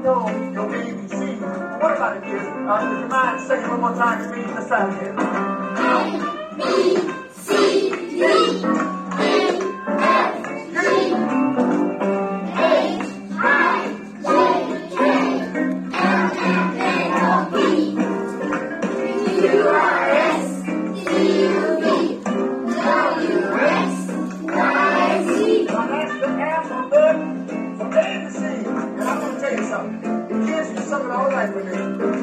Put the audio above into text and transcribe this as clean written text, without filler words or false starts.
know your ABC. What about it, kids? Would you mind saying one more time to me? Let's try it again. A, B, C, D, E, F, G, H, I, J, K, L, M, N, O, P, Q, R, S, T, U, V, W, X, Y, Z. Now that's the alphabet from A to Z. And I'm going to tell you something. The kids, you sung it all right with me.